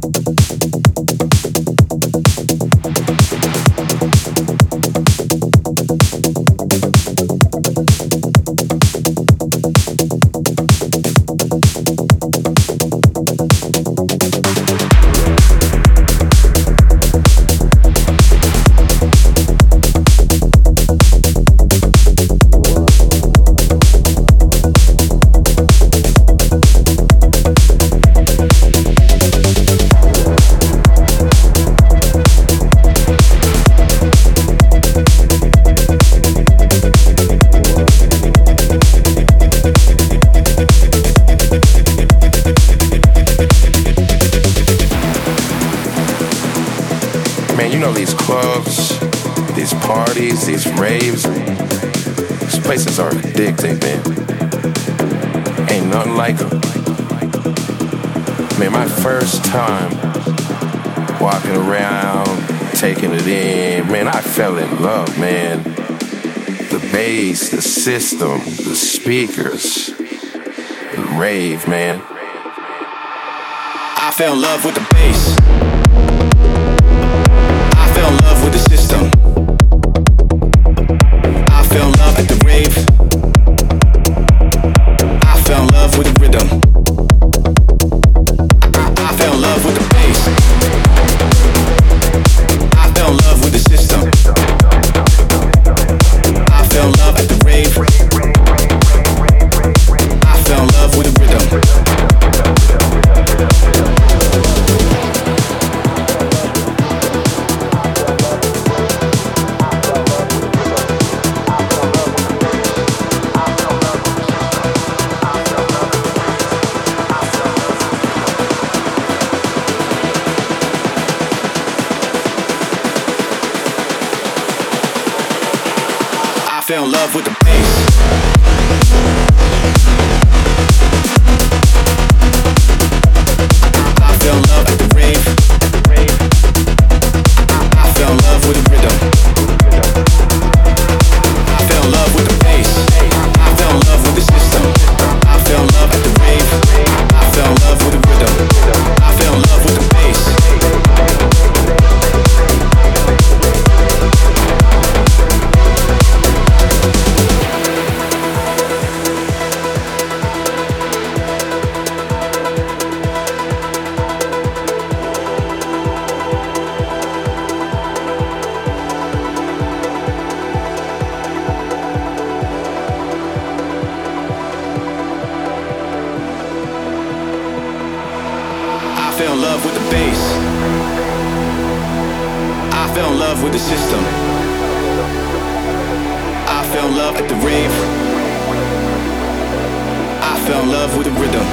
These raves, these places are addicting, man. Ain't nothing like them. Man, my first time walking around, taking it in, man, I fell in love, man. The bass, the system, the speakers, the rave, man. I fell in love with the bass. I fell in love with the system. I fell in love at the rave. I fell in love with the rhythm. I fell in love with the bass. I fell in love with the system. I fell in love at the rave. I fell in love with the rhythm. Fell in love with the bass. I fell in love at the rave. I fell in love with the rhythm. I fell in love with the bass. I fell in love with the system. I fell in love at the rave. I fell in love with the rhythm. I fell in love with the bass. I fell in love with the bass. I fell in love with the system. I fell in love at the rave. I fell in love with the rhythm.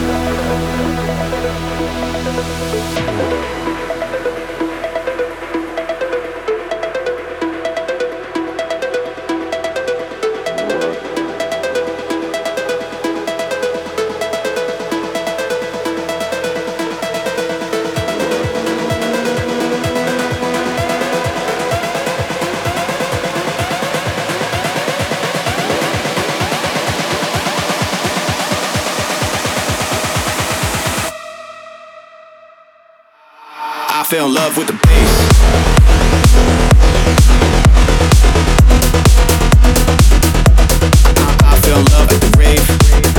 I fell in love with the bass. I fell in love at the rave.